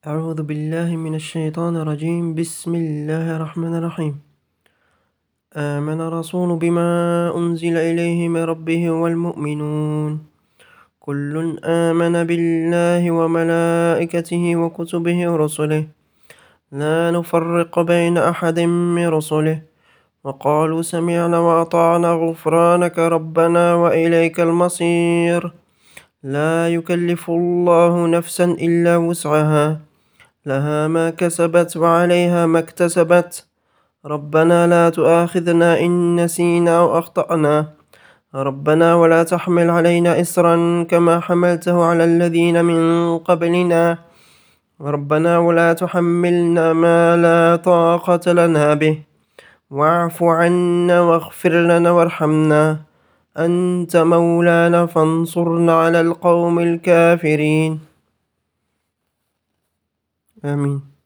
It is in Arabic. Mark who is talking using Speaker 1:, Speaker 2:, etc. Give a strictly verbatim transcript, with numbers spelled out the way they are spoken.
Speaker 1: أعوذ بالله من الشيطان الرجيم. بسم الله الرحمن الرحيم. آمن الرسول بما أنزل إليه من ربه والمؤمنون كل آمن بالله وملائكته وكتبه ورسله لا نفرق بين أحد من رسله وقالوا سمعنا وأطعنا غفرانك ربنا وإليك المصير. لا يكلف الله نفسا إلا وسعها لها ما كسبت وعليها ما اكتسبت. ربنا لا تؤاخذنا إن نسينا أو أخطأنا. ربنا ولا تحمل علينا إصرا كما حملته على الذين من قبلنا. ربنا ولا تحملنا ما لا طاقة لنا به واعف عنا واغفر لنا وارحمنا أنت مولانا فانصرنا على القوم الكافرين. آمين.